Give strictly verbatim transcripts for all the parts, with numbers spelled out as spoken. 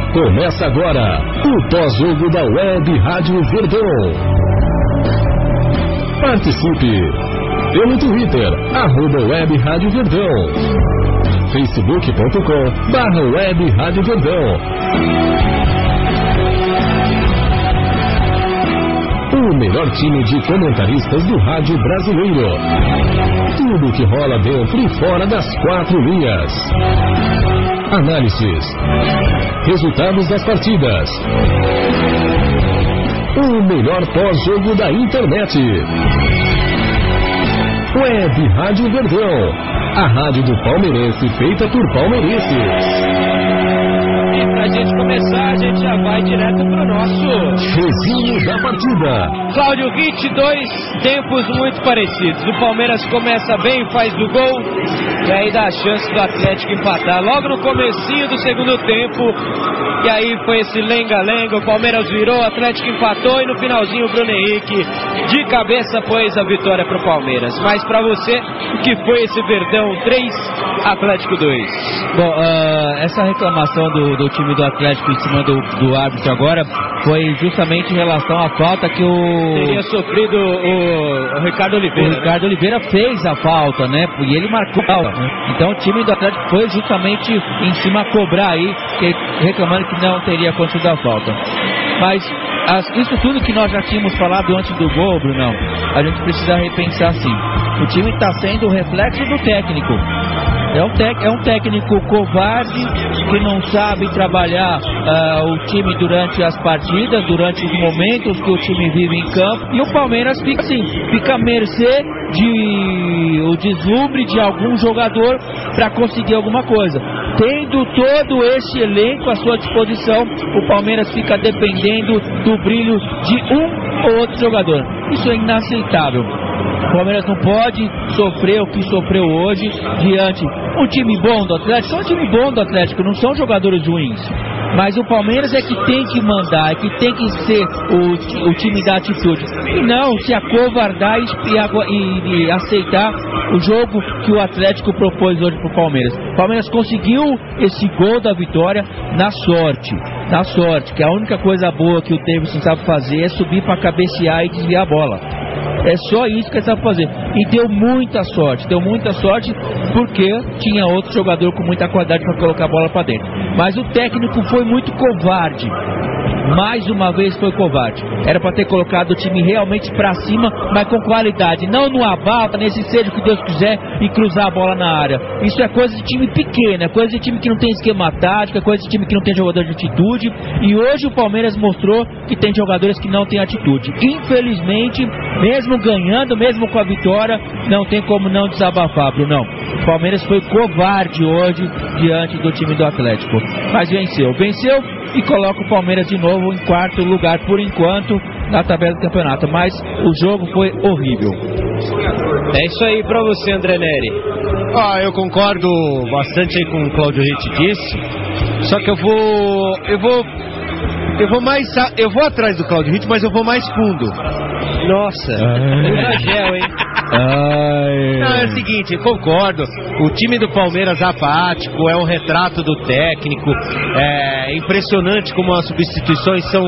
Começa agora o pós-jogo da Web Rádio Verdão. Participe pelo Twitter, arroba Web Rádio Verdão, facebook ponto com barra Web Rádio Verdão. O melhor time de comentaristas do rádio brasileiro. Tudo que rola dentro e fora das quatro linhas. Análises, resultados das partidas, o melhor pós-jogo da internet. Web Rádio Verdão, a rádio do palmeirense feita por palmeirenses. E pra gente começar, a gente já vai direto pro nosso resumo da partida. Cláudio Ritt, dois tempos muito parecidos. O Palmeiras começa bem, faz do gol, e aí dá a chance do Atlético empatar logo no comecinho do segundo tempo. E aí foi esse lenga-lenga, o Palmeiras virou, o Atlético empatou, e no finalzinho o Bruno Henrique de cabeça pôs a vitória pro Palmeiras. Mas pra você, o que foi esse Verdão três, Atlético dois? Bom, uh, essa reclamação do, do time do Atlético em cima do, do árbitro agora foi justamente em relação à falta que o... teria sofrido o, o Ricardo Oliveira. O Ricardo né? Oliveira fez a falta, né? E ele marcou a falta. Né? Então o time do Atlético foi justamente em cima a cobrar aí, que, reclamando que não teria acontecido a falta. Mas as, isso tudo que nós já tínhamos falado antes do gol, Brunão, a gente precisa repensar sim. O time está sendo o reflexo do técnico. É um, tec, é um técnico covarde que não sabe trabalhar uh, o time durante as partidas, durante os momentos que o time vive em campo. E o Palmeiras fica assim, fica à mercê de o deslumbre de algum jogador para conseguir alguma coisa. Tendo todo esse elenco à sua disposição, o Palmeiras fica dependendo do brilho de um ou outro jogador. Isso é inaceitável. O Palmeiras não pode sofrer o que sofreu hoje diante um time bom do Atlético. São um time bom do Atlético, não são jogadores ruins. Mas o Palmeiras é que tem que mandar, é que tem que ser o, o time da atitude. E não se acovardar e, e, e aceitar o jogo que o Atlético propôs hoje para o Palmeiras. O Palmeiras conseguiu esse gol da vitória na sorte. Na sorte, que a única coisa boa que o Davidson sabe fazer é subir para cabecear e desviar a bola. É só isso que ele sabe fazer. E deu muita sorte, deu muita sorte porque tinha outro jogador com muita qualidade para colocar a bola para dentro. Mas o técnico foi muito covarde. Mais uma vez foi covarde. Era para ter colocado o time realmente para cima, mas com qualidade. Não no abalo, nesse seja o que Deus quiser e cruzar a bola na área. Isso é coisa de time pequeno, é coisa de time que não tem esquema tático, é coisa de time que não tem jogador de atitude. E hoje o Palmeiras mostrou que tem jogadores que não têm atitude. Infelizmente, mesmo ganhando, mesmo com a vitória, não tem como não desabafar, Brunão. O Palmeiras foi covarde hoje diante do time do Atlético. Mas venceu, venceu e coloca o Palmeiras de novo em quarto lugar por enquanto na tabela do campeonato, mas o jogo foi horrível. É isso aí pra você, André Neri. Ah, eu concordo bastante aí com o Cláudio Ritt disse, só que eu vou eu vou eu vou mais eu vou atrás do Cláudio Ritt, mas eu vou mais fundo. Nossa, usa gel, hein? Ai. Não, é o seguinte, concordo. O time do Palmeiras apático, é um retrato do técnico. É impressionante como as substituições são,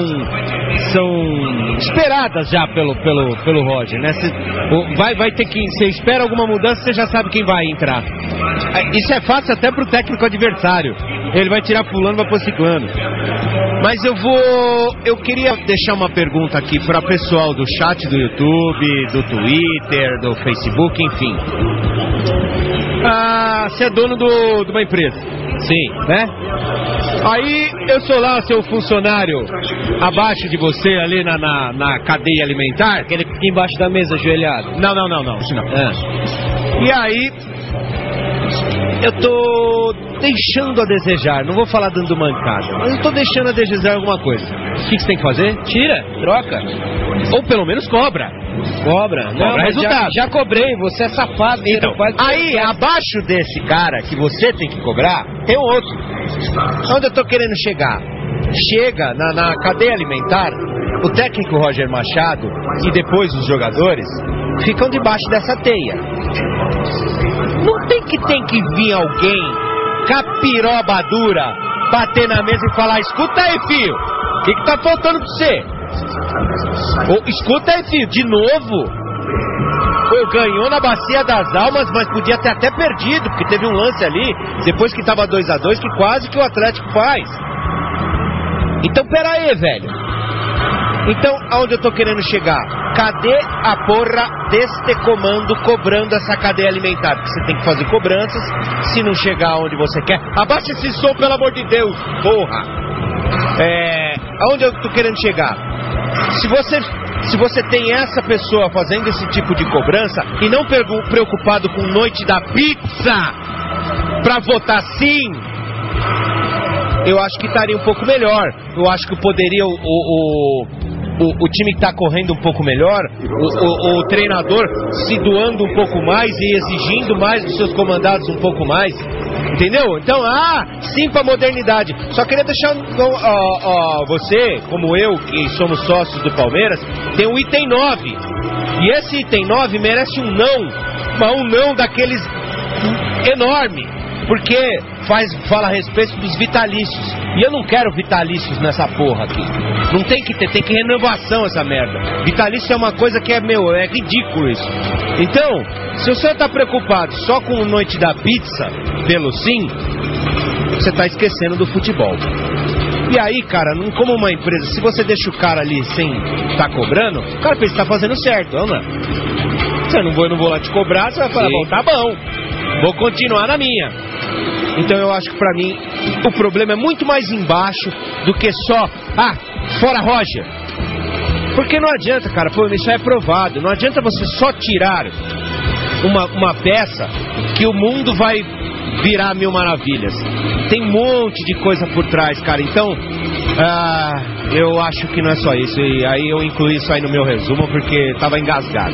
são esperadas já pelo, pelo, pelo Roger, né? Cê, vai, vai ter que. Você espera alguma mudança, você já sabe quem vai entrar. Isso é fácil até pro técnico adversário. Ele vai tirar fulano, vai pôr ciclano. Mas eu vou... Eu queria deixar uma pergunta aqui para pessoal do chat do YouTube, do Twitter, do Facebook, enfim. Ah, você é dono do, de uma empresa. Sim. Né? Aí eu sou lá seu funcionário abaixo de você ali na, na, na cadeia alimentar. Aquele que fica embaixo da mesa ajoelhado. Não, não, não, não. Isso não. Ah. E aí... Eu tô deixando a desejar, não vou falar dando mancada, mas eu tô deixando a desejar alguma coisa. O que, que você tem que fazer? Tira, troca. Ou pelo menos cobra. Cobra, não, cobra resultado. Já, já cobrei, você é safado. Então, faz aí, abaixo desse cara que você tem que cobrar, tem outro. Onde eu tô querendo chegar? Chega na, na cadeia alimentar, o técnico Roger Machado e depois os jogadores ficam debaixo dessa teia. Não tem que tem que vir alguém capiroba dura bater na mesa e falar, escuta aí, filho, o que que tá faltando pra você? Ou, escuta aí, filho, de novo? Pô, ganhou na Bacia das Almas, mas podia ter até perdido, porque teve um lance ali, depois que tava dois a dois, que quase que o Atlético faz. Então, pera aí, velho. Então, aonde eu tô querendo chegar? Cadê a porra deste comando cobrando essa cadeia alimentar? Porque você tem que fazer cobranças, se não chegar onde você quer. Abaixa esse som, pelo amor de Deus, porra. É... Aonde eu tô querendo chegar? Se você... Se você tem essa pessoa fazendo esse tipo de cobrança e não preocupado com noite da pizza pra votar sim, eu acho que estaria um pouco melhor. Eu acho que poderia o, o, o, o time que tá correndo um pouco melhor, o, o, o treinador se doando um pouco mais e exigindo mais dos seus comandados um pouco mais. Entendeu? Então, ah, sim pra modernidade. Só queria deixar ó, ó, você, como eu, que somos sócios do Palmeiras, tem o item nove. E esse item nove merece um não, mas um não daqueles enorme. Porque faz, fala a respeito dos vitalícios. E eu não quero vitalícios nessa porra aqui. Não tem que ter, tem que renovação essa merda. Vitalício é uma coisa que é, meu, é ridículo isso. Então, se o senhor tá preocupado só com a noite da pizza, pelo sim, você tá esquecendo do futebol. E aí, cara, não, como uma empresa, se você deixa o cara ali sem tá cobrando, o cara pensa que tá fazendo certo, não é? Você não vou, eu não vou lá te cobrar, você vai falar, bom, tá bom, vou continuar na minha. Então eu acho que pra mim o problema é muito mais embaixo do que só, ah, fora Roger. Porque não adianta, cara, pô, isso é provado, não adianta você só tirar uma, uma peça que o mundo vai virar mil maravilhas. Tem um monte de coisa por trás, cara, então ah, eu acho que não é só isso. E aí eu incluí isso aí no meu resumo porque tava engasgado.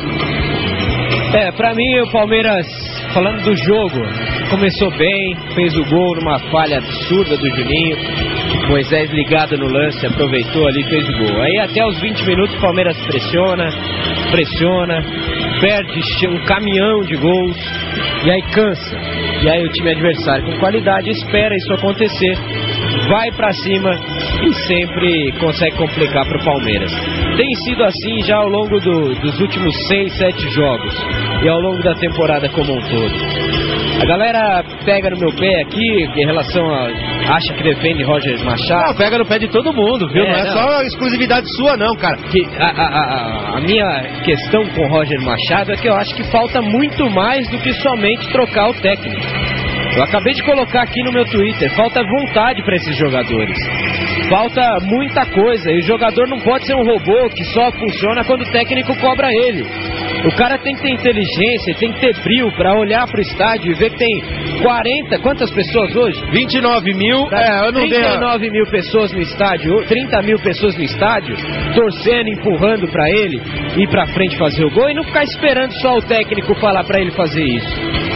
É, pra mim o Palmeiras, falando do jogo, começou bem, fez o gol numa falha absurda do Juninho. Moisés ligado no lance, aproveitou ali e fez o gol. Aí até os vinte minutos o Palmeiras pressiona, pressiona, perde um caminhão de gols e aí cansa. E aí o time adversário com qualidade espera isso acontecer, vai pra cima e sempre consegue complicar pro Palmeiras. Tem sido assim já ao longo do, dos últimos seis, sete jogos e ao longo da temporada como um todo. A galera pega no meu pé aqui em relação a... acha que defende Roger Machado. Não, pega no pé de todo mundo, viu? É, não é não. só exclusividade sua não, cara. Que a, a, a, a minha questão com Roger Machado é que eu acho que falta muito mais do que somente trocar o técnico. Eu acabei de colocar aqui no meu Twitter, falta vontade para esses jogadores. Falta muita coisa, e o jogador não pode ser um robô que só funciona quando o técnico cobra ele. O cara tem que ter inteligência, tem que ter brio para olhar pro estádio e ver que tem quarenta, quantas pessoas hoje? vinte e nove mil, é, eu não trinta e nove mil pessoas no estádio, trinta mil pessoas no estádio, torcendo, empurrando para ele ir pra frente fazer o gol e não ficar esperando só o técnico falar para ele fazer isso.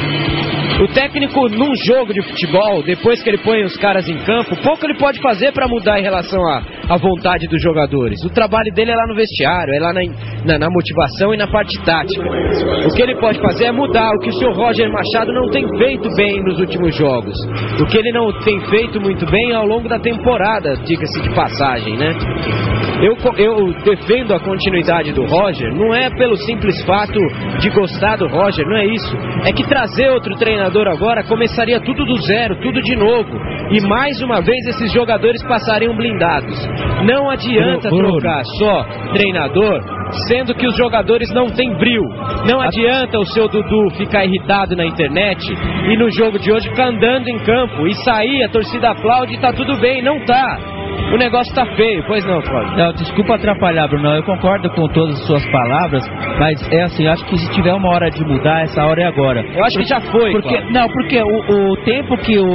O técnico, num jogo de futebol, depois que ele põe os caras em campo, pouco ele pode fazer para mudar em relação à vontade dos jogadores. O trabalho dele é lá no vestiário, é lá na, na, na motivação e na parte tática. O que ele pode fazer é mudar o que o senhor Roger Machado não tem feito bem nos últimos jogos. O que ele não tem feito muito bem ao longo da temporada, diga-se de passagem, né? Eu, eu defendo a continuidade do Roger, não é pelo simples fato de gostar do Roger, não é isso. É que trazer outro treinador agora começaria tudo do zero, tudo de novo. E mais uma vez esses jogadores passariam blindados. Não adianta trocar só treinador, sendo que os jogadores não têm brio. Não adianta o seu Dudu ficar irritado na internet e no jogo de hoje ficar andando em campo e sair, a torcida aplaude e tá tudo bem, não tá. O negócio tá feio, pois não, Cláudio? Não, desculpa atrapalhar, Bruno. Eu concordo com todas as suas palavras, mas é assim, acho que se tiver uma hora de mudar, essa hora é agora. Eu acho que já foi, porque Não, porque o, o tempo que o,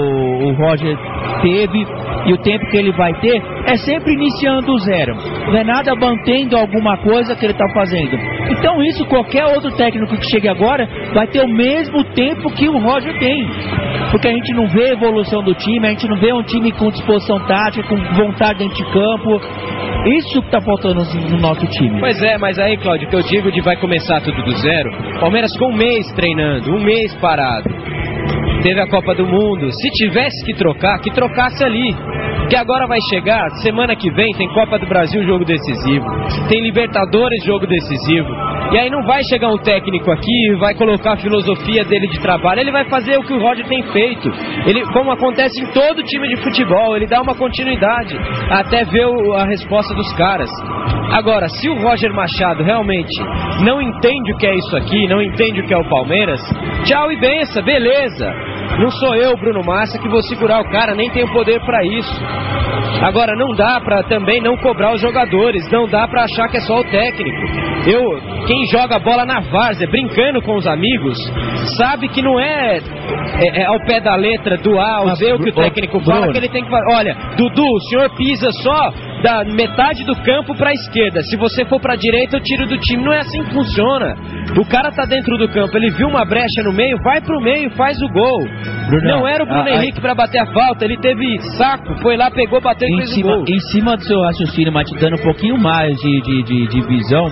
o Roger teve e o tempo que ele vai ter é sempre iniciando do zero. Não é nada mantendo alguma coisa que ele está fazendo. Então isso, qualquer outro técnico que chegue agora vai ter o mesmo tempo que o Roger tem. Porque a gente não vê a evolução do time, a gente não vê um time com disposição tática, com vontade dentro de campo. Isso que está faltando no nosso time. Pois é, mas aí, Cláudio, que eu digo de vai começar tudo do zero, Palmeiras com um mês treinando, um mês parado. teve a Copa do Mundo. Se tivesse que trocar, que trocasse ali. Porque agora vai chegar, semana que vem tem Copa do Brasil, jogo decisivo. Tem Libertadores, jogo decisivo. E aí não vai chegar um técnico aqui e vai colocar a filosofia dele de trabalho. Ele vai fazer o que o Roger tem feito. Ele, como acontece em todo time de futebol, ele dá uma continuidade até ver o, a resposta dos caras. Agora, se o Roger Machado realmente não entende o que é isso aqui, não entende o que é o Palmeiras, tchau e benção, beleza. Não sou eu, Bruno Massa, que vou segurar o cara, nem tenho poder pra isso. Agora, não dá pra também não cobrar os jogadores, não dá pra achar que é só o técnico. Eu, quem joga bola na várzea, brincando com os amigos, sabe que não é, é, é ao pé da letra do A ao Z o que o técnico fala que ele tem que falar. Olha, Dudu, o senhor pisa só da metade do campo pra esquerda. Se você for pra direita, eu tiro do time. Não é assim que funciona. O cara tá dentro do campo, ele viu uma brecha no meio, vai pro meio e faz o gol. Bruno, não era o Bruno a, Henrique a... pra bater a falta, ele teve saco, foi lá, pegou, bateu e em fez cima, o gol. Em cima do seu raciocínio, mas te dando um pouquinho mais de, de, de, de visão,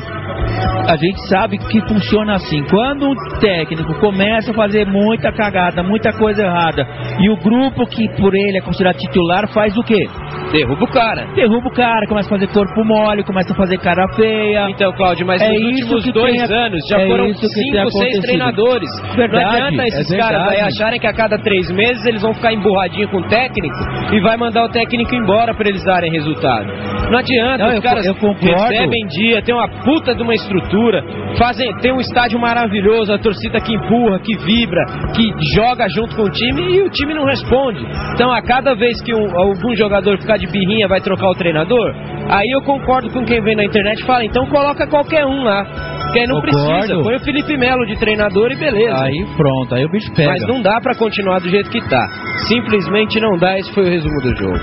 a gente sabe que funciona assim. Quando um técnico começa a fazer muita cagada, muita coisa errada, e o grupo que por ele é considerado titular faz o quê? Derruba o cara. Derruba o cara, começa a fazer corpo mole, começa a fazer cara feia. Então, Cláudio, mas é nos últimos dois tenha, anos já é foram cinco, seis treinadores. Verdade, não adianta esses é caras aí acharem que a cada três meses eles vão ficar emburradinhos com o técnico e vai mandar o técnico embora pra eles darem resultado. Não adianta, não, os eu, caras eu recebem dia, tem uma puta de uma estrutura, fazem, tem um estádio maravilhoso, a torcida que empurra, que vibra, que joga junto com o time e o time não responde. Então, a cada vez que um, algum jogador ficar de birrinha vai trocar o treinador, aí eu concordo com quem vem na internet e fala, então coloca qualquer um lá. Porque aí não Concordo. precisa, põe o Felipe Melo de treinador e beleza. Aí pronto, aí o bicho pega. Mas não dá pra continuar do jeito que tá. Simplesmente não dá, esse foi o resumo do jogo.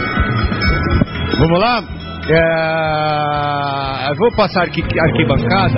Vamos lá? É... Eu vou passar aqui arquibancada.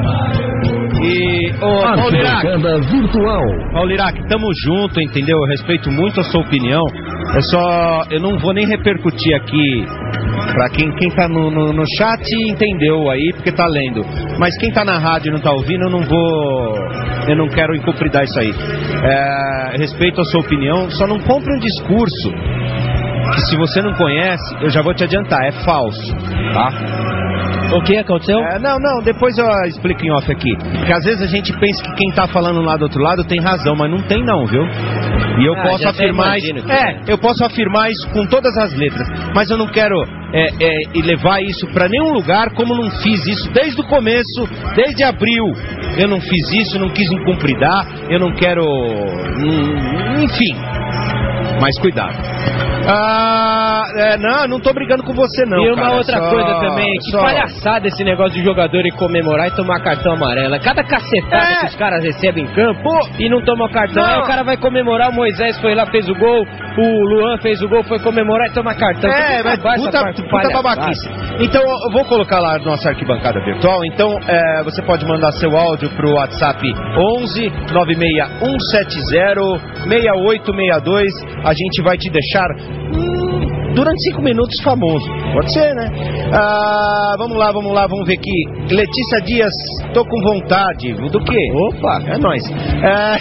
E, ô, Arquibancada virtual. Paulo Iraque, tamo junto, entendeu? Eu respeito muito a sua opinião. É só, eu não vou nem repercutir aqui pra quem, quem tá no, no, no chat entendeu aí, porque tá lendo. Mas quem tá na rádio e não tá ouvindo, eu não vou, eu não quero incumpridar isso aí. É, respeito a sua opinião, só não compre um discurso que se você não conhece, eu já vou te adiantar, é falso, tá? O que aconteceu? É, não, não, depois eu explico em off aqui. Porque às vezes a gente pensa que quem tá falando lá do outro lado tem razão, mas não tem não, viu? E eu ah, posso afirmar isso. É, eu posso afirmar isso com todas as letras. Mas eu não quero é, é, levar isso pra nenhum lugar, como não fiz isso desde o começo, desde abril. Eu não fiz isso, não quis incumpridar, eu não quero. Enfim. Mas cuidado. Ah, é, não, não tô brigando com você não. E uma cara, outra só, coisa também, que só... palhaçada esse negócio de jogador e comemorar e tomar cartão amarelo. Cada cacetada é. que os caras recebem em campo e não tomam cartão. Não. Aí o cara vai comemorar, o Moisés foi lá, fez o gol, o Luan fez o gol, foi comemorar e tomar cartão. É, mas puta, puta babaquice. Então eu vou colocar lá a nossa arquibancada virtual. Então é, você pode mandar seu áudio pro WhatsApp onze nove seis um sete zero seis oito seis dois. A gente vai te deixar hum, durante cinco minutos famoso. Pode ser, né? Ah, vamos lá, vamos lá, vamos ver aqui. Letícia Dias, tô com vontade. Do quê? Opa, é nóis. Ah,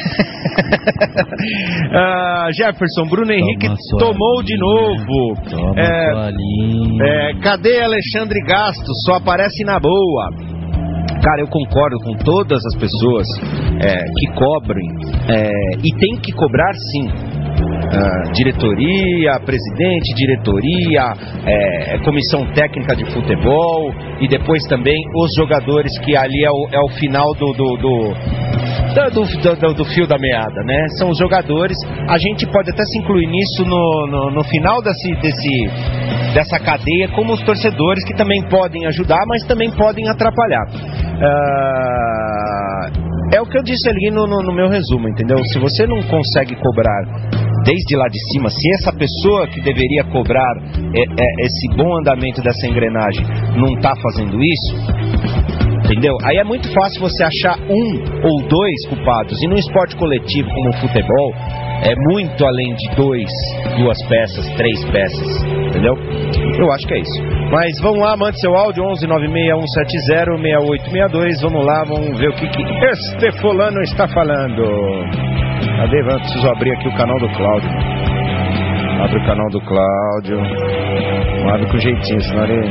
ah, Jefferson, Bruno Henrique tomou de novo. Toma é, é, cadê Alexandre Gasto? Só aparece na boa. Cara, eu concordo com todas as pessoas é, que cobrem é, e tem que cobrar sim. Uh, diretoria, presidente, diretoria, é, comissão técnica de futebol e depois também os jogadores, que ali é o, é o final do do do, do, do, do fio da meada, né? São os jogadores. A gente pode até se incluir nisso no, no, no final desse, desse, dessa cadeia, como os torcedores, que também podem ajudar, mas também podem atrapalhar. Uh, é o que eu disse ali no, no, no meu resumo, entendeu? Se você não consegue cobrar desde lá de cima, se essa pessoa que deveria cobrar é, é, esse bom andamento dessa engrenagem não está fazendo isso, entendeu? Aí é muito fácil você achar um ou dois culpados. E no esporte coletivo como o futebol, é muito além de dois, duas peças, três peças, entendeu? Eu acho que é isso. Mas vamos lá, mande seu áudio, onze nove seis um sete zero seis oito seis dois. Vamos lá, vamos ver o que, que este fulano está falando. Cadê? Eu preciso abrir aqui o canal do Cláudio. Abre o canal do Cláudio. Não abre com jeitinho, senão ele...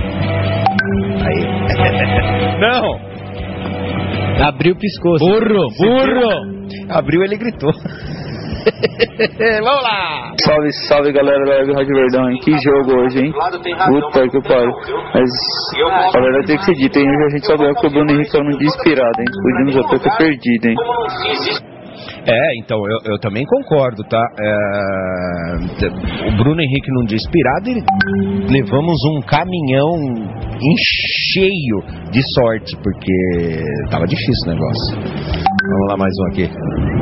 Aí. Não! Abriu o pescoço. Burro, burro! Abriu, ele gritou. Vamos lá! Salve, salve galera da Web Rádio Verdão, hein? Que jogo hoje, hein? Puta que pariu. Mas a verdade tem que ser dita, hein? Hoje a gente só ganhou porque o Bruno Henrique é um dia inspirado, hein? Podíamos até ter perdido, hein? É, então, eu, eu também concordo, tá? É, o Bruno Henrique num dia inspirado e levamos um caminhão em cheio de sorte, porque tava difícil o negócio. Vamos lá, mais um aqui.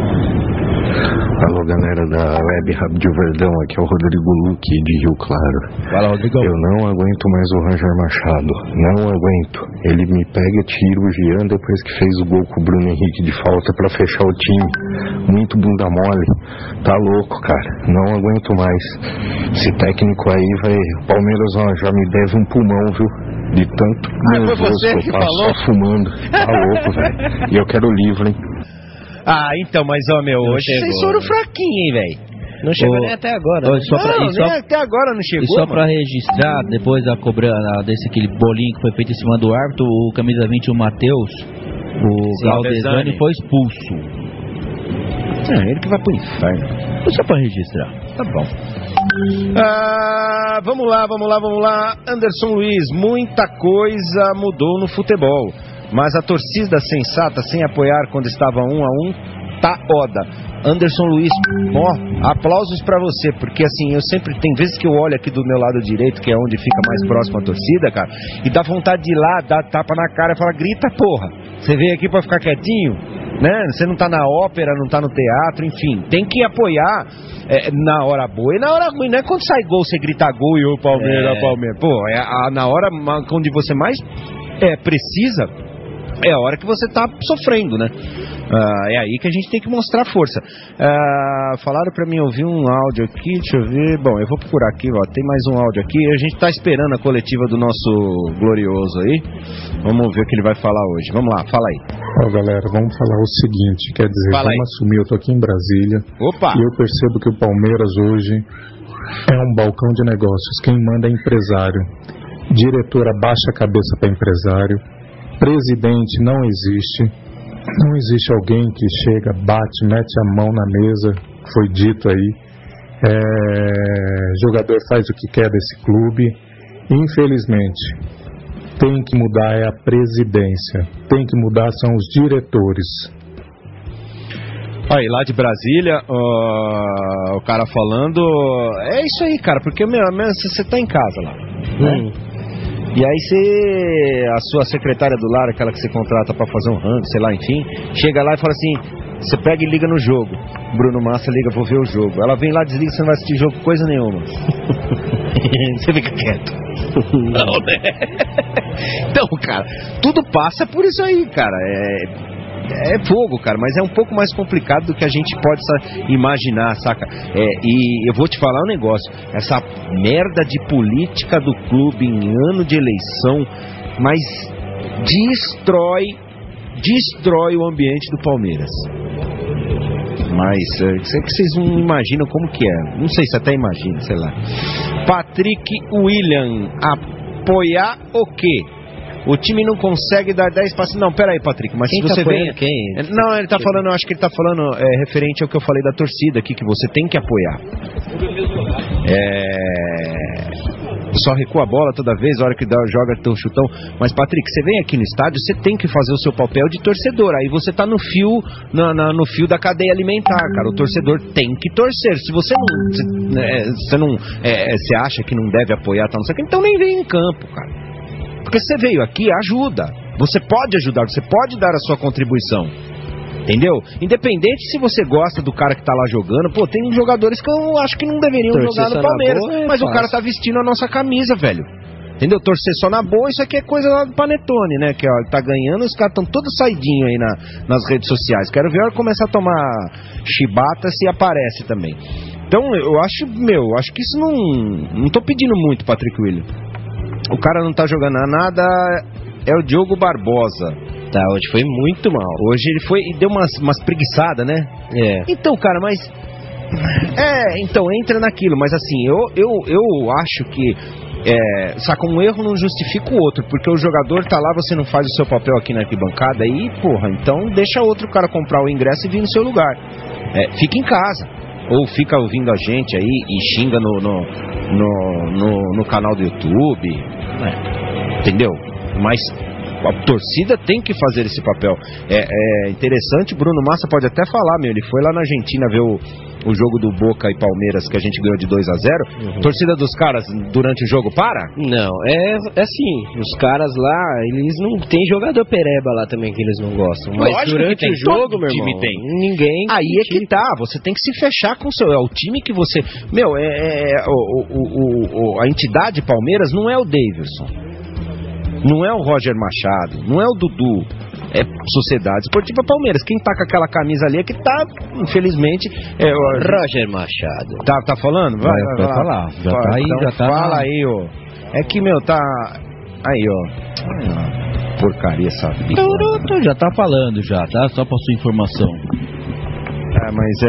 Alô galera da Web Rádio Verdão, aqui é o Rodrigo Luque de Rio Claro. Fala, Rodrigo. Eu não aguento mais o Roger Machado, não aguento. Ele me pega, tira o Jean depois que fez o gol com o Bruno Henrique de falta pra fechar o time. Muito bunda mole, tá louco, cara, não aguento mais. Esse técnico aí vai, o Palmeiras ó, já me deve um pulmão, viu? De tanto ah, nervoso que eu passo falou? só fumando, tá louco, velho. E eu quero o livro, hein? Ah, então, mas ó, meu, não hoje chegou, vocês foram né? fraquinhos, hein, velho? Não chegou Ô, nem até agora. ô, Né? só pra, não, e só, nem até agora não chegou, E só mano. pra registrar, depois da cobrança desse aquele bolinho que foi feito em cima do árbitro, o camisa vinte, o Matheus, o Galdesani, foi expulso. É, ele que vai pro inferno. Só pra registrar. Tá bom. Ah, vamos lá, vamos lá, vamos lá. Anderson Luiz, muita coisa mudou no futebol, mas a torcida sensata, sem apoiar quando estava um a um, tá oda. Anderson Luiz, ó, aplausos pra você, porque assim, eu sempre, tem vezes que eu olho aqui do meu lado direito, que é onde fica mais próximo a torcida, cara, e dá vontade de ir lá, dar tapa na cara e falar, grita, porra, você veio aqui pra ficar quietinho, né, você não tá na ópera, não tá no teatro, enfim, tem que apoiar é, na hora boa e na hora ruim, não é quando sai gol, você grita gol e o Palmeiras, é. Palmeiras, pô, é a, na hora onde você mais é, precisa, é a hora que você tá sofrendo, né? Uh, é aí que a gente tem que mostrar força. Uh, falaram pra mim ouvir um áudio aqui, deixa eu ver. Bom, eu vou procurar aqui, ó, tem mais um áudio aqui. A gente tá esperando a coletiva do nosso glorioso aí. Vamos ver o que ele vai falar hoje. Vamos lá, fala aí. Ó, oh, galera, vamos falar o seguinte, quer dizer, fala vamos aí. assumir, eu tô aqui em Brasília. Opa! E eu percebo que o Palmeiras hoje é um balcão de negócios. Quem manda é empresário. Diretora baixa a cabeça para empresário. Presidente não existe. Não existe alguém que chega, bate, mete a mão na mesa, foi dito aí. É, jogador faz o que quer desse clube. Infelizmente, tem que mudar é a presidência. Tem que mudar são os diretores. Aí, lá de Brasília, uh, o cara falando... É isso aí, cara, porque meu, você tá em casa lá, né? Hum. E aí você, a sua secretária do lar, aquela que você contrata pra fazer um rango, sei lá, enfim, chega lá e fala assim, você pega e liga no jogo. Bruno Massa liga, vou ver o jogo. Ela vem lá, desliga, você não vai assistir jogo coisa nenhuma. Você fica quieto. Não, né? Então, cara, tudo passa por isso aí, cara. É... É fogo, cara, mas é um pouco mais complicado do que a gente pode imaginar, saca? É, e eu vou te falar um negócio, essa merda de política do clube em ano de eleição, mas destrói, destrói o ambiente do Palmeiras. Mas é, sei que vocês não imaginam como que é, não sei se até imagina, sei lá. Patrick William, apoiar o quê? O time não consegue dar dez passes. Não, peraí, Patrick, mas quem se você tá vem... Quem? Não, ele tá falando, eu acho que ele tá falando é, referente ao que eu falei da torcida aqui, que você tem que apoiar. É... Só recua a bola toda vez, a hora que dá, joga teu chutão. Mas, Patrick, você vem aqui no estádio, você tem que fazer o seu papel de torcedor. Aí você tá no fio, na, na, no fio da cadeia alimentar, cara. O torcedor tem que torcer. Se você não... Se, é, você não... É, você acha que não deve apoiar, tá, não sei o que, então nem vem em campo, cara. Porque você veio aqui, ajuda. Você pode ajudar, você pode dar a sua contribuição. Entendeu? Independente se você gosta do cara que tá lá jogando, pô, tem jogadores que eu acho que não deveriam Torcer jogar no Palmeiras, boa, é mas fácil. O cara tá vestindo a nossa camisa, velho. Entendeu? Torcer só na boa, isso aqui é coisa lá do Panetone, né? Que ó, tá ganhando, os caras estão todos saidinhos aí na, nas redes sociais. Quero ver a hora começar a tomar chibata se aparece também. Então, eu acho, meu, acho que isso não... Não tô pedindo muito, Patrick William. O cara não tá jogando nada, é o Diogo Barbosa. Tá, hoje foi muito mal. Hoje ele foi e deu umas, umas preguiçadas, né? É. Então, cara, mas... É, então, entra naquilo. Mas assim, eu, eu, eu acho que... É, saca, um erro não justifica o outro, porque o jogador tá lá, você não faz o seu papel aqui na arquibancada, aí, porra, então deixa outro cara comprar o ingresso e vir no seu lugar. É, fica em casa. Ou fica ouvindo a gente aí e xinga no, no, no, no, no canal do YouTube. É, entendeu? Mas... a torcida tem que fazer esse papel. É, é interessante, Bruno Massa pode até falar, meu, ele foi lá na Argentina ver o, o jogo do Boca e Palmeiras, que a gente ganhou de dois a zero. Uhum. Torcida dos caras durante o jogo para? Não, é, é assim, os caras lá, eles não tem jogador pereba lá também que eles não gostam. Mas lógico, durante o jogo, meu irmão, time tem. Ninguém... Aí é que tá, você tem que se fechar com o seu... É o time que você... Meu, é, é o, o, o, a entidade Palmeiras não é o Davidson. Não é o Roger Machado, não é o Dudu, é Sociedade Esportiva Palmeiras. Quem tá com aquela camisa ali é que tá, infelizmente... É, o Roger Machado. Tá, tá falando? Vai, vai, vai, vai falar. Já vai, tá aí, então já tá... Fala na... aí, ó. É que, meu, tá... Aí, ó. Ai, porcaria essa vida. Já tá falando, já, tá? Só pra sua informação. É, mas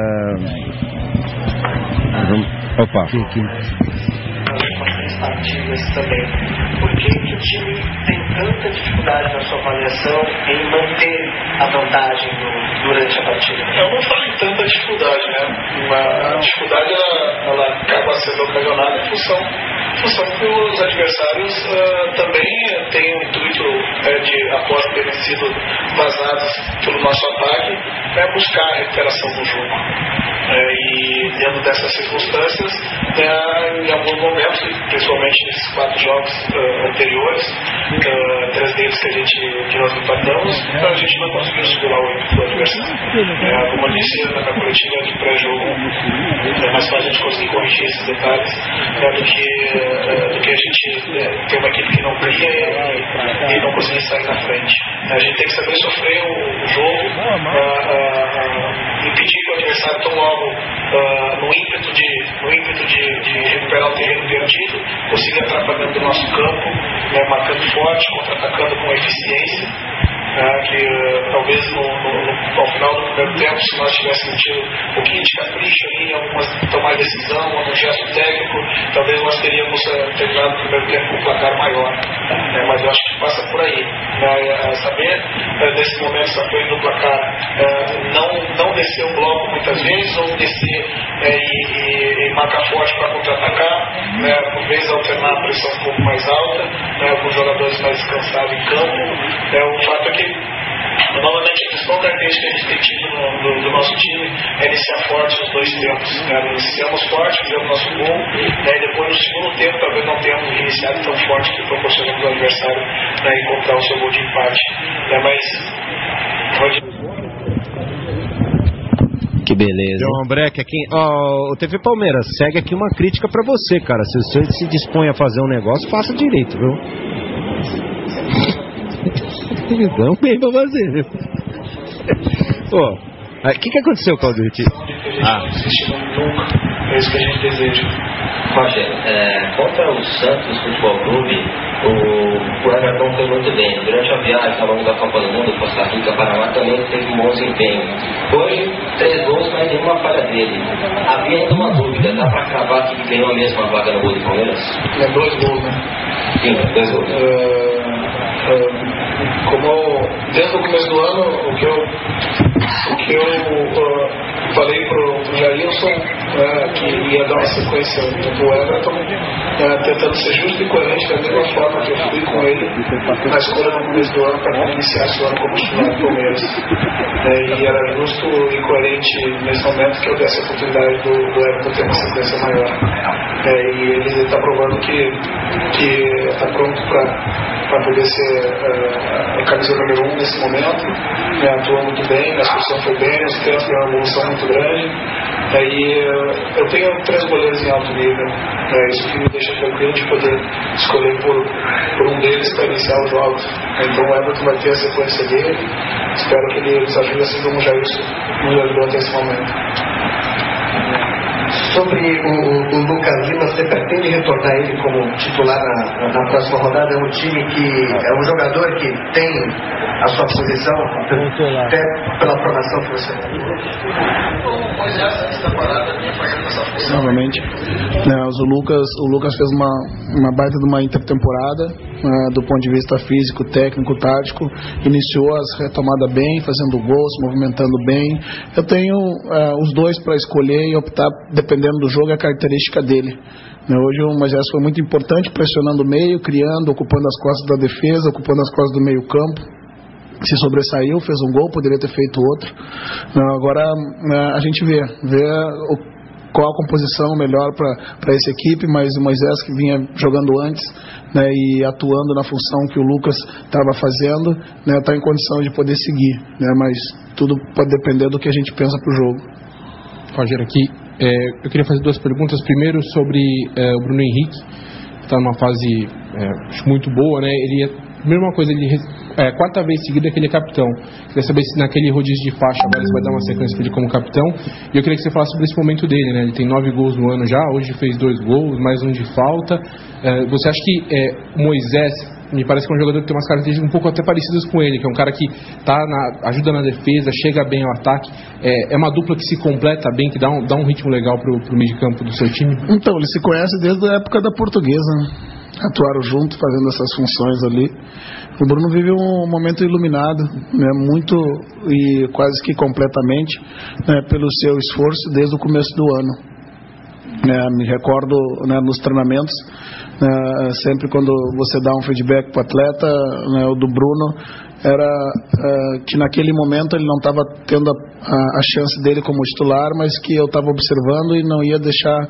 é... Opa. Que, que... também. Por que, que o time tem tanta dificuldade na sua avaliação em manter a vantagem no, durante a partida? Eu não falo em tanta dificuldade, né? A dificuldade ela, ela acaba sendo ocasionada em função, em função que os adversários uh, também têm o intuito uh, de, após terem sido vazados pelo nosso ataque, uh, buscar a recuperação do jogo. Uh, e dentro dessas circunstâncias, uh, em alguns momentos, principalmente nesses quatro jogos uh, anteriores, uh, três deles que a gente que nós empatamos, então a gente não conseguiu segurar o ímpeto do adversário. Uh, como eu disse na coletiva de pré-jogo, é mais fácil a gente conseguir corrigir esses detalhes uh, do, que, uh, do que a gente uh, ter uma equipe que não cria e, e não conseguir sair na frente. A gente tem que saber sofrer o, o jogo, uh, uh, impedir que o adversário tão logo uh, no ímpeto de, no ímpeto de, de recuperar o terreno perdido, consiga atrapalhando o nosso campo, né, marcando forte, contra-atacando com eficiência, né, que uh, talvez no, no, no, ao final do primeiro tempo, se nós tivéssemos tido um pouquinho de capricho ali em algumas tomar decisão, ou no gesto técnico, talvez nós teríamos uh, terminado o primeiro tempo com um placar maior, né, mas eu acho que passa por aí, né, uh, saber uh, nesse momento essa frente do placar, uh, não, não descer o bloco muitas vezes, ou descer uh, e, e, e marcar forte para contra-atacar, né, por vezes alternar a pressão um pouco mais alta, né, com jogadores mais descansados em campo. É, o fato é que, novamente, a principal característica que a gente tem tido no, do, do nosso time é iniciar forte os dois tempos. Né? Iniciamos forte, fizemos nosso gol, né? E depois no segundo tempo talvez não tenhamos iniciado tão forte que proporcionamos ao adversário, né, encontrar o seu gol de empate. Né? Mas pode... Que beleza. Deu um break aqui. Ó, oh, o T V Palmeiras, segue aqui uma crítica pra você, cara. Se você se dispõe a fazer um negócio, faça direito, viu? Então, bem pra fazer, viu? Ó, o que que aconteceu, Claudio? Ah, é isso que a gente deseja. Roger, é, contra o Santos Futebol Clube, o, o Everton foi muito bem. Durante a viagem ao longo da Copa do Mundo, Costa Rica, Paraná, também teve um bom desempenho. Hoje, três gols, mas nenhuma falha dele. Havia ainda uma dúvida, dá pra cravar que ele ganhou a mesma vaga no gol de Palmeiras? É dois gols, né? Sim, dois gols. Uh, uh, como desde o começo do ano, o que eu, o que eu uh, falei pro, pro Jailson, uh, que ia dar uma sequência do Everton, uh, tentando ser justo e coerente da mesma forma que eu fui com ele na escolha no começo do ano para iniciar o ano como titular do Palmeiras. Uh, e era justo e coerente nesse momento que eu desse a oportunidade do, do Everton ter uma sequência maior. Uh, e ele está provando que está pronto para poder ser uh, a camisa número um nesse momento. Uh, atuou muito bem, a execução foi bem, os tempos têm uma evolução muito grande. Uh, e uh, eu tenho três goleiros em alto nível. Uh, isso que me deixa tranquilo de poder escolher por, por um deles para iniciar os jogos. Uh, então o Everton vai ter a sequência dele. Espero que ele nos ajude assim como o Jailson nos ajudou até esse momento. sobre o, o, o Lucas Lima, você pretende retornar ele como titular na, na próxima rodada? É um time que é um jogador que tem a sua posição, até pela formação que você tem. Novamente, né, o Lucas, o Lucas fez uma, uma baita de uma intertemporada, né, do ponto de vista físico, técnico, tático. Iniciou as retomadas bem, fazendo gols, movimentando bem. Eu tenho uh, os dois para escolher e optar, dependendo do jogo, a característica dele. Né, hoje o Moisés foi muito importante, pressionando o meio, criando, ocupando as costas da defesa, ocupando as costas do meio campo. Se sobressaiu, fez um gol, poderia ter feito outro. Não, agora a gente vê, vê o, qual a composição melhor para essa equipe, mas o Moisés, que vinha jogando antes, né, e atuando na função que o Lucas estava fazendo, está, né, em condição de poder seguir, né, mas tudo pode depender do que a gente pensa para o jogo. Roger, aqui, é, eu queria fazer duas perguntas. Primeiro sobre é, o Bruno Henrique, que está numa fase é, acho muito boa, né? Ele é, mesma coisa, ele é quarta vez seguida que ele é capitão. Queria saber se naquele rodízio de faixa agora você vai dar uma sequência para ele como capitão. E eu queria que você falasse sobre esse momento dele, né? Ele tem nove gols no ano já, hoje fez dois gols, mais um de falta. É, você acha que é, o Moisés, me parece que é um jogador que tem umas características um pouco até parecidas com ele, que é um cara que tá na, ajuda na defesa, chega bem ao ataque, é, é uma dupla que se completa bem, que dá um, dá um ritmo legal pro, pro meio de campo do seu time? Então, ele se conhece desde a época da Portuguesa, né? Atuaram junto, fazendo essas funções ali. O Bruno vive um momento iluminado, né, muito e quase que completamente, né, pelo seu esforço desde o começo do ano. É, me recordo, né, nos treinamentos, né, sempre quando você dá um feedback para o atleta, né, o do Bruno era é, que naquele momento ele não estava tendo a, a, a chance dele como titular, mas que eu estava observando e não ia deixar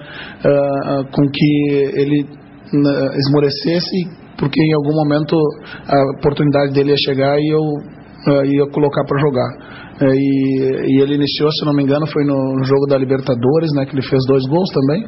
é, com que ele né, esmorecesse, porque em algum momento a oportunidade dele ia chegar e eu uh, ia colocar para jogar. Uh, e, e ele iniciou, se não me engano, foi no, no jogo da Libertadores, né, que ele fez dois gols também.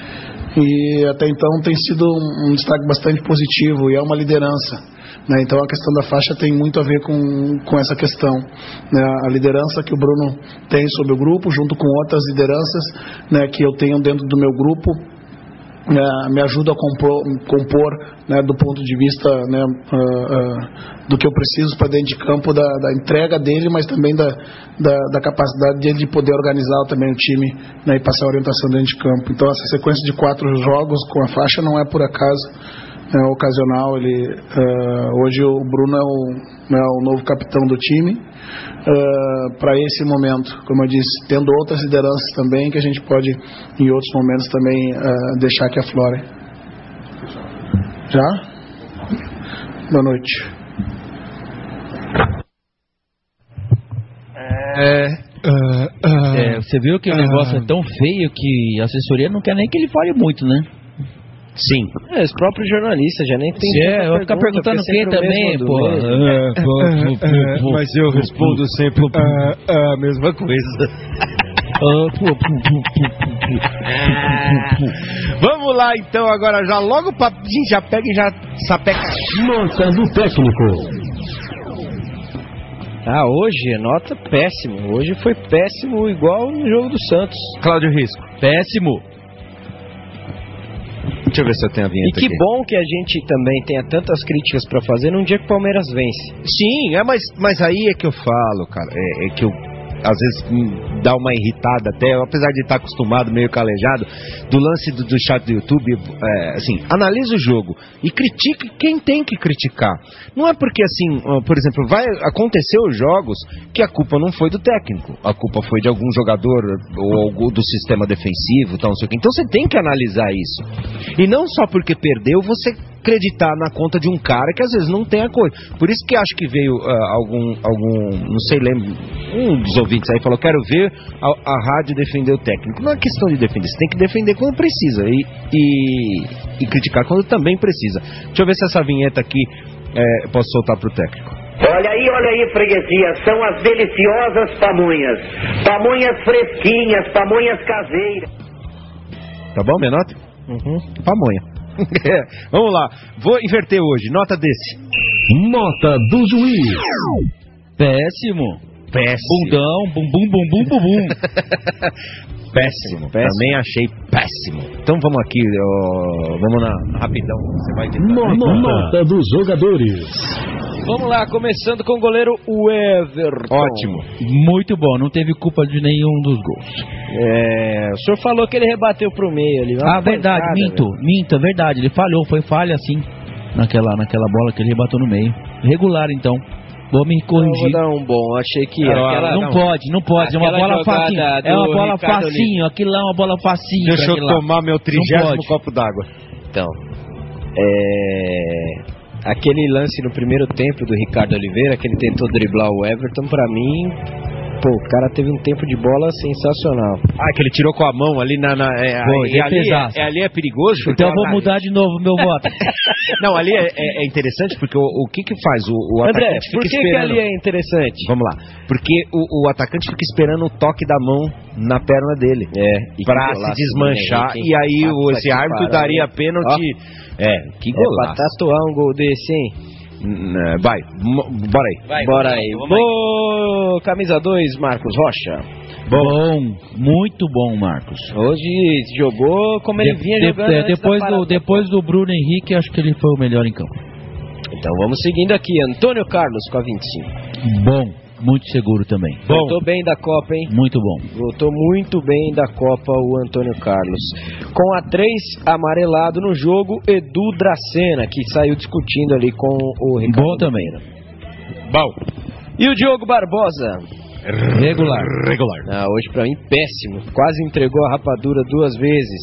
E até então tem sido um, um destaque bastante positivo e é uma liderança. Né, então a questão da faixa tem muito a ver com, com essa questão. Né, a liderança que o Bruno tem sobre o grupo, junto com outras lideranças, né, que eu tenho dentro do meu grupo, É, me ajuda a compor, compor né, do ponto de vista, né, uh, uh, do que eu preciso para dentro de campo, da, da entrega dele, mas também da, da, da capacidade dele de poder organizar também o time, né, e passar a orientação dentro de campo. Então essa sequência de quatro jogos com a faixa não é por acaso, é ocasional. Ele, uh, hoje o Bruno é o, né, o novo capitão do time, uh, para esse momento, como eu disse, tendo outras lideranças também que a gente pode em outros momentos também uh, deixar que aflorem. Já? Boa noite. É, uh, uh, é, você viu que o negócio uh, é tão feio que a assessoria não quer nem que ele fale muito, né? Sim. É, os próprios jornalistas já nem tem. É, eu vou ficar perguntando quem também, pô. Mas eu respondo sempre a mesma coisa. Vamos lá então, agora já logo pra... A gente já pega e já sapeca. Nota do técnico. Ah, hoje, nota péssimo. Hoje foi péssimo, igual no jogo do Santos. Cláudio Risco. Péssimo. Deixa eu ver se eu tenho a vinheta. E que aqui. bom que a gente também tenha tantas críticas pra fazer num dia que o Palmeiras vence. Sim, é, mas, mas aí é que eu falo, cara. É, é que eu às vezes hum, dá uma irritada até, apesar de estar acostumado, meio calejado, do lance do, do chat do YouTube, é, assim, analisa o jogo e critique quem tem que criticar. Não é porque, assim, por exemplo, vai acontecer os jogos que a culpa não foi do técnico, a culpa foi de algum jogador ou do sistema defensivo, tal, não sei o quê. Então você tem que analisar isso. E não só porque perdeu, você acreditar na conta de um cara que às vezes não tem a coisa. Por isso que acho que veio uh, algum, algum, não sei, lembro, um dos ouvintes aí falou, quero ver a, a rádio defender o técnico. Não é questão de defender, você tem que defender quando precisa e, e, e criticar quando também precisa. Deixa eu ver se essa vinheta aqui é, posso soltar pro técnico. Olha aí, olha aí, freguesia, são as deliciosas pamonhas. Pamonhas fresquinhas, pamonhas caseiras. Tá bom, minha nota? Uhum. Pamonha. Vamos lá, vou inverter hoje. Nota desse. Nota do juiz. Péssimo. péssimo. Bundão, bum, bum, bum, bum, bum, bum. Péssimo, péssimo, também achei péssimo. Então vamos aqui, ó, vamos na rapidão. Você vai Nota, nota dos jogadores. Vamos lá, começando com o goleiro Everton. Ótimo. Muito bom, não teve culpa de nenhum dos gols. É, o senhor falou que ele rebateu pro meio ali. Ah, verdade, pancada, minto, velho. minto, é verdade. Ele falhou, foi falha sim, naquela, naquela bola que ele rebateu no meio. Regular então. Vou me corrigir. Eu vou dar um bom, achei que... Não, aquela, não, não pode, não pode, é uma bola facinho. É uma bola Ricardo facinho, aquilo lá é uma bola facinho. Deixa eu tomar meu trigésimo copo d'água. Então, é... aquele lance no primeiro tempo do Ricardo Oliveira, que ele tentou driblar o Everton, pra mim... Pô, o cara teve um tempo de bola sensacional. Ah, que ele tirou com a mão ali na... na é, Pô, e ali, é, é, ali é perigoso. Então eu vou mudar de novo meu voto. Não, ali é, é, é interessante porque o, o que que faz? O, o André, atacante fica por que esperando... que ali é interessante? Vamos lá. Porque o, o atacante fica esperando o toque da mão na perna dele. É. Pra se desmanchar. Né, e aí o, esse árbitro daria pênalti... É, que golaço. É pra tatuar um gol desse, hein? Vai, bora aí. Vai, bora aí. Boa, camisa dois, Marcos Rocha. Bom. bom, muito bom, Marcos. Hoje jogou como ele de, vinha de, jogando. De, depois, do, depois do Bruno Henrique, acho que ele foi o melhor em campo. Então vamos seguindo aqui. Antônio Carlos com a vinte e cinco. Bom. Muito seguro também. Bom. Voltou bem da Copa, hein? Muito bom. Voltou muito bem da Copa o Antônio Carlos. Com a três amarelado no jogo, Edu Dracena, que saiu discutindo ali com o Ricardo. Bom também. Bom. E o Diogo Barbosa? Regular. Regular. Ah, hoje pra mim péssimo. Quase entregou a rapadura duas vezes.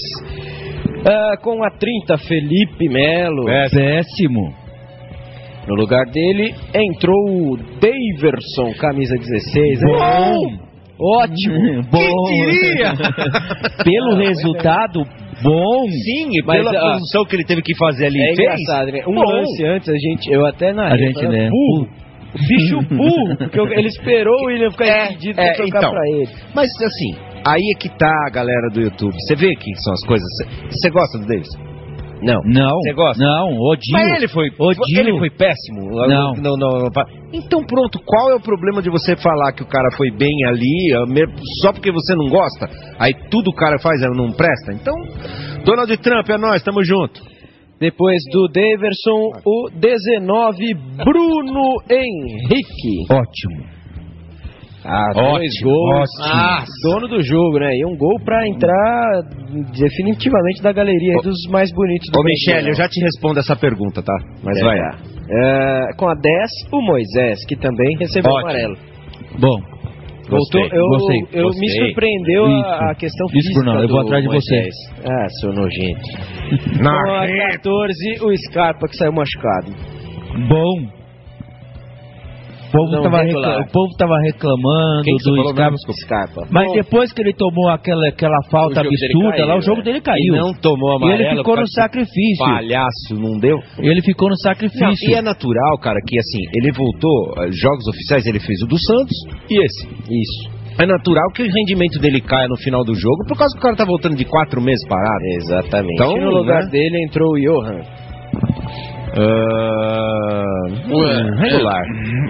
Ah, com a trinta, Felipe Melo. Péssimo. No lugar dele entrou o Daverson, camisa dezesseis. Bom! Ótimo! Bom! Quem diria? Pelo resultado, bom! Sim, e pela Mas, função que ele teve que fazer ali. É fez? engraçado, né? Um bom. lance antes, a gente, eu até na A gente, né? Burro. O bicho burro, porque ele esperou o William ficar é, impedido de é, tocar então, pra ele. Mas assim, aí é que tá a galera do YouTube. Você vê que são as coisas. Você gosta do Davis? Não. Não. Você gosta? Não, odio. Mas ele foi, odio. ele foi péssimo? Não. Não, não, não. Então pronto, qual é o problema de você falar que o cara foi bem ali, só porque você não gosta? Aí tudo o cara faz não presta? Então, Donald Trump, é nóis, tamo junto. Depois do Daverson, o dezenove, Bruno Henrique. Ótimo. Ah, dois gols. Ótimo. Ah, dono do jogo, né? E um gol pra entrar definitivamente da galeria ô, dos mais bonitos do Ô, Michele, eu já te respondo essa pergunta, tá? Mas é, vai lá. É, com a dez, o Moisés, que também recebeu o amarelo. Bom. Voltou, Gostei, eu, gostei, eu gostei. me surpreendeu a, a questão física. Isso, Bruno, eu vou atrás de Moisés. você. Ah, seu nojento. Com a quatorze, o Scarpa, que saiu machucado. Bom. O povo, Não, tava recla... o povo tava reclamando Quem do Scarpa. Scarpa. Mas Bom, depois que ele tomou aquela, aquela falta absurda caiu, lá, o jogo é. dele caiu. E não tomou amarelo. E ele ficou no sacrifício. Palhaço, não deu? Ele ficou no sacrifício. Não, e é natural, cara, que assim, ele voltou, jogos oficiais, ele fez o do Santos e esse. Isso. É natural que o rendimento dele caia no final do jogo, por causa que o cara tá voltando de quatro meses parado. Exatamente. Então, e no lugar né? dele entrou o Johan. Uh... Ué, regular.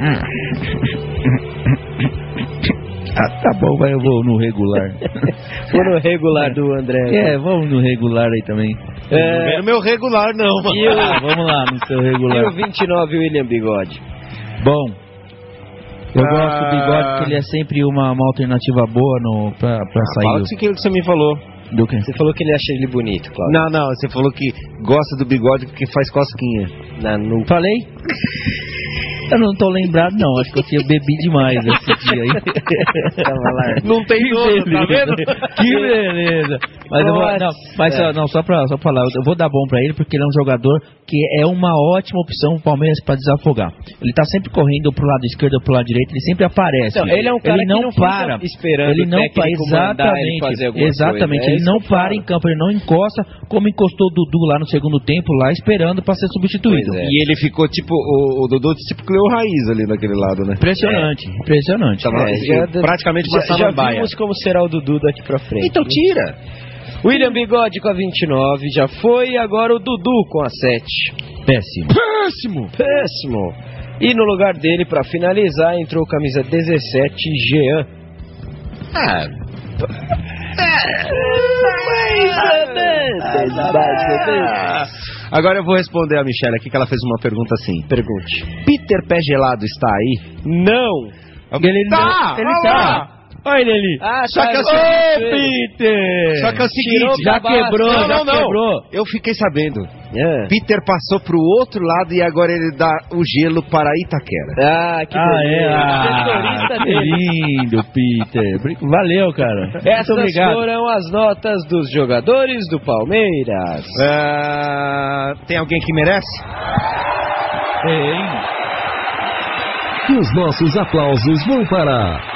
Ah, tá bom, vai, eu vou no regular. Vou no regular do André. É, vamos no regular aí também. É... Não vem no meu regular, não, mano. E o... Vamos lá no seu regular. E o vinte e nove, William Bigode. Bom, eu ah... gosto do Bigode porque ele é sempre uma, uma alternativa boa no, pra, pra ah, sair. Fala aquilo que você me falou. Do quê? Você falou que ele acha ele bonito, Cláudio. Não, não, você falou que gosta do Bigode porque faz cosquinha. Não, não... Falei? Eu não tô lembrado, não. Acho que eu tinha bebi demais esse dia aí. Não tem dono, tá vendo? Que beleza. Mas, eu vou, não, mas é. não, só pra, só pra falar, eu vou dar bom pra ele porque ele é um jogador que é uma ótima opção pro Palmeiras pra desafogar. Ele tá sempre correndo pro lado esquerdo ou pro lado direito, ele sempre aparece. Então, ele é um cara ele não, que não para. Esperando ele não para, exatamente. Ele exatamente, coisa. ele não para em campo, ele não encosta, como encostou o Dudu lá no segundo tempo, lá esperando pra ser substituído. É. E ele ficou tipo, o, o Dudu tipo Cleo Raiz ali naquele lado, né? Impressionante, é. impressionante. Tava, é, já, praticamente uma já, já vimos como será o Dudu daqui pra frente. Então tira. William Bigode com a vinte e nove já foi, agora o Dudu com a sete. Péssimo. Péssimo. Péssimo. E no lugar dele, para finalizar, entrou camisa dezessete, Jean. Ah, agora eu vou responder a Michelle aqui, que ela fez uma pergunta assim. Pergunte. Peter Pé Gelado está aí? Não. Ele tá, ele tá. Olha ele ali. Ah, só tá, que é o ô, seguinte, Peter. Só que é o seguinte, já quebrou, não, já não, não. quebrou. Eu fiquei sabendo. É. Peter passou pro outro lado e agora ele dá o gelo para Itaquera. Ah, que Ah, é. beleza. Ah, Setorista que dele. lindo, Peter. Valeu, cara. Muito Essas obrigado. foram as notas dos jogadores do Palmeiras. Ah, tem alguém que merece? Tem. E os nossos aplausos vão para...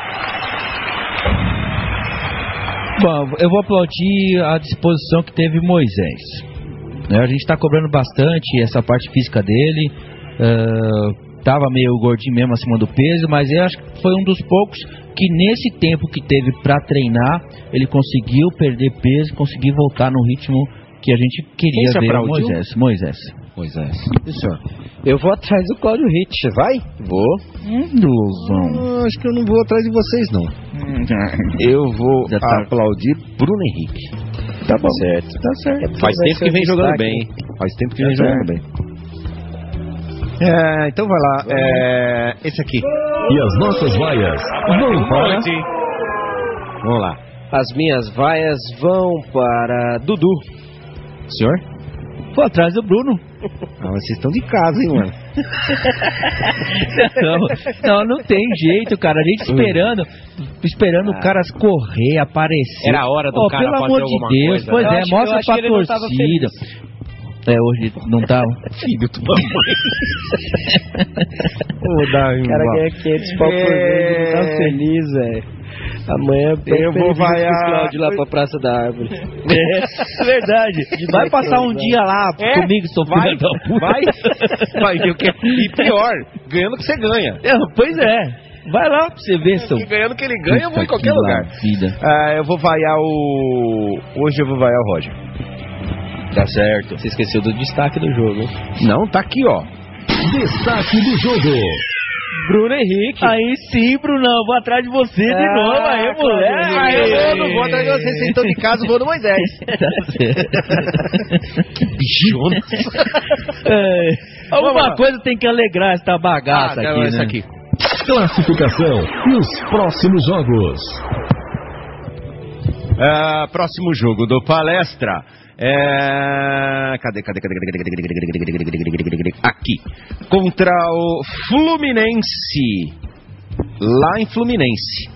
Bom, eu vou aplaudir a disposição que teve Moisés. Né, a gente está cobrando bastante essa parte física dele. Uh, tava meio gordinho mesmo acima do peso, mas eu acho que foi um dos poucos que nesse tempo que teve para treinar, ele conseguiu perder peso, conseguiu voltar no ritmo que a gente queria Quem ver. aplaudiu? Moisés. Moisés. Moisés. Isso. Eu vou atrás do Cláudio Ritt, vai? Vou. Hum, ilusão. Ah, acho que eu não vou atrás de vocês, não. Eu vou Já tá. aplaudir Bruno Henrique. Tá bom. Certo. Tá certo. Faz Vai tempo ser que vem o jogando destaque. bem. Faz tempo que Tá vem certo. jogando bem. É, então vai lá. É, esse aqui. E as nossas vaias vão para... Vamos lá. As minhas vaias vão para Dudu. Senhor? Vou atrás do Bruno. Ah, mas vocês estão de casa, hein, mano? Não, não, não tem jeito, cara. A gente esperando, esperando o cara correr, aparecer. Era a hora do oh, cara pelo fazer amor de alguma Deus, coisa, pois né? é, Eu acho- eu mostra acho pra que ele não tava torcida. É, hoje não tá. Filho do mamãe. Vou dar O cara ganha quinhentos pau por mês e não tá feliz, velho. Amanhã Eu vou vaiar- o Cláudio lá pra Praça da Árvore. É verdade. Vai passar um dia lá É? comigo, seu Vai, filho da puta. vai, vai ver o que é. E pior, ganhando que você ganha. É, pois é. Vai lá pra você ver, seu. E ganhando que ele ganha, eu vou em Puta qualquer que lugar. lá, vida. Ah, eu vou vaiar o... Hoje eu vou vaiar o Roger. Tá certo. Você esqueceu do destaque do jogo, hein? Não, tá aqui, ó. Destaque do jogo. Bruno Henrique. Aí sim, Brunão, vou atrás de você de Ah, novo, aí, moleque. Ah, eu vou, não vou atrás de vocês, vocês estão de casa, eu vou no Moisés. Tá certo. Que bichona. É, alguma Vamos lá. coisa tem que alegrar essa bagaça Ah, aqui, não, esse né? aqui. Classificação e os próximos jogos. Ah, próximo jogo do Palestra. É... Cadê, cadê, cadê, cadê, cadê, cadê, cadê, cadê, cadê, cadê, cadê, cadê, cadê, cadê? Aqui. Contra o Fluminense. Lá em Fluminense.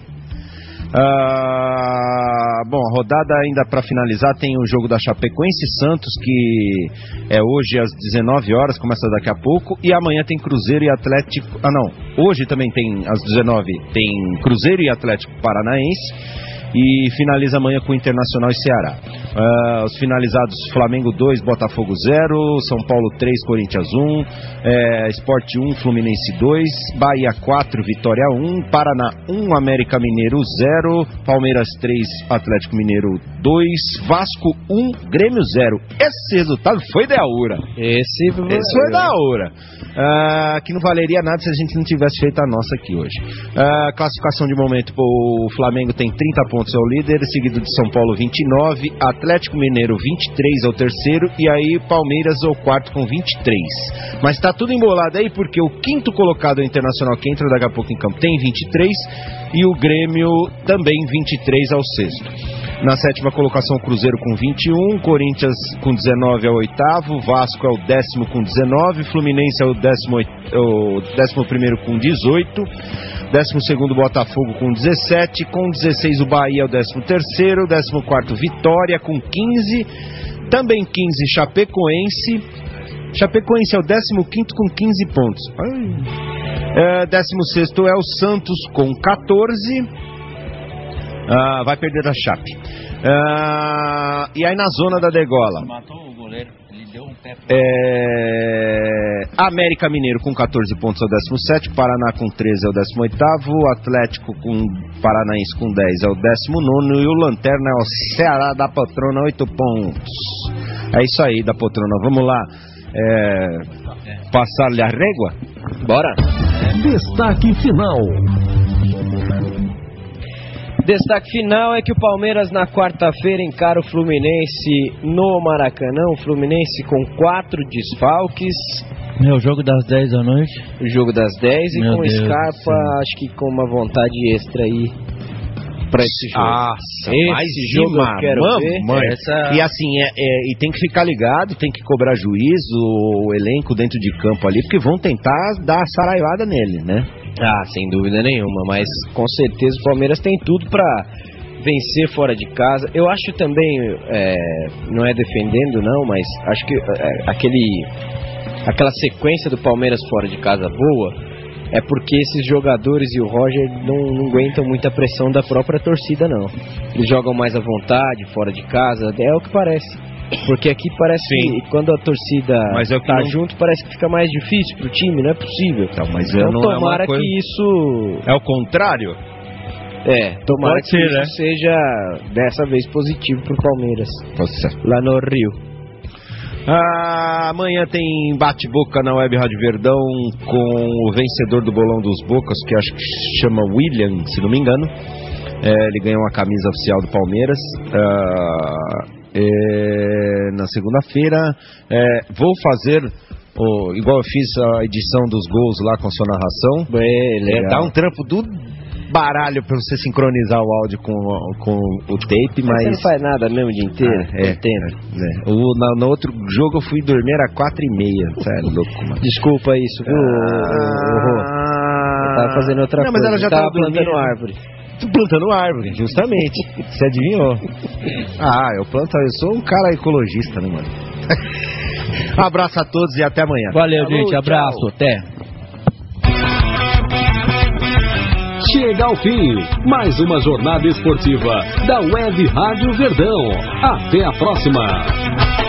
Ah, bom, a rodada ainda para finalizar tem o jogo da Chapecoense e Santos, que é hoje às dezenove horas, começa daqui a pouco, e amanhã tem Cruzeiro e Atlético. Ah, não, hoje também tem às dezenove, tem Cruzeiro e Atlético Paranaense. E finaliza amanhã com Internacional e Ceará. Uh, os finalizados: Flamengo dois, Botafogo zero, São Paulo três, Corinthians um, é, Sport um, Fluminense dois, Bahia quatro, Vitória um, Paraná um, América Mineiro zero, Palmeiras três, Atlético Mineiro dois, Vasco um, Grêmio zero. Esse resultado foi da hora. Esse, Esse foi da hora. Uh, que não valeria nada se a gente não tivesse feito a nossa aqui hoje. Uh, classificação de momento: o Flamengo tem trinta pontos, é o líder, seguido de São Paulo vinte e nove, Atlético Mineiro vinte e três é o terceiro, e aí Palmeiras é o quarto com vinte e três. Mas tá tudo embolado aí porque o quinto colocado é o Internacional, que entra daqui a pouco em campo, tem vinte e três, e o Grêmio também vinte e três é o sexto. Na sétima colocação, o Cruzeiro com vinte e um, Corinthians com dezenove é o oitavo, Vasco é o décimo com dezenove, Fluminense é o décimo, oito, o décimo primeiro com dezoito, décimo segundo Botafogo com dezessete, com dezesseis o Bahia é o décimo terceiro, décimo quarto Vitória com quinze, também quinze Chapecoense, Chapecoense é o décimo quinto com quinze pontos. É, décimo sexto é o Santos com quatorze. Uh, vai perder a Chape. Uh, e aí na zona da degola, Matou o goleiro, ele deu um pé. é... América Mineiro com quatorze pontos é o décimo sétimo, Paraná com treze é o décimo oitavo, Atlético com Paranaense com dez é o décimo nono, e o Lanterna é o Ceará da Patrona, oito pontos. É isso aí, da Patrona. Vamos lá. é, passar-lhe a régua? Bora. Destaque final. Destaque final é que o Palmeiras na quarta-feira encara o Fluminense no Maracanã. O Fluminense com quatro desfalques. Meu, jogo das dez da noite. O jogo das dez e Meu com Deus Scarpa, acho que com uma vontade extra aí pra esse jogo. Nossa, esse mais jogo uma, eu quero mano, ver. mãe. Essa... E assim, é, é, e tem que ficar ligado, tem que cobrar juízo, o elenco dentro de campo ali, porque vão tentar dar a saraivada nele, né? Ah, sem dúvida nenhuma, mas com certeza o Palmeiras tem tudo pra vencer fora de casa. Eu acho também, é, não é defendendo não, mas acho que é, aquele, aquela sequência do Palmeiras fora de casa boa é porque esses jogadores e o Roger não, não aguentam muita pressão da própria torcida não. Eles jogam mais à vontade, fora de casa, é o que parece. Porque aqui parece Sim. que quando a torcida mas é que tá não... junto, parece que fica mais difícil pro time, não é possível. Então, mas então não tomara é coisa... que isso... É o contrário? É, tomara Pode que ser, isso né? seja dessa vez positivo pro Palmeiras. Pode ser. Lá no Rio. Ah, amanhã tem bate-boca na Web Rádio Verdão com o vencedor do Bolão dos Bocas, que acho que chama William, se não me engano. É, ele ganhou uma camisa oficial do Palmeiras. Ah, é, na segunda-feira é, vou fazer o, igual eu fiz a edição dos gols lá com a sua narração. Bem, é, dá um trampo do baralho pra você sincronizar o áudio com, com o tape, mas... Você não faz nada mesmo o dia inteiro? Ah, é, entendo. É. O, na, no outro jogo eu fui dormir às quatro e meia. Sério, louco, mano. Desculpa isso, viu? Ah, eu tava fazendo outra não, coisa. Mas ela já tava tava plantando árvore. Plantando árvore, justamente. Você adivinhou? Ah, eu planto, eu sou um cara ecologista, né, mano? Um abraço a todos e até amanhã. Valeu, Falou, gente. Abraço. Tchau. Até. Chega ao fim mais uma jornada esportiva da Web Rádio Verdão. Até a próxima.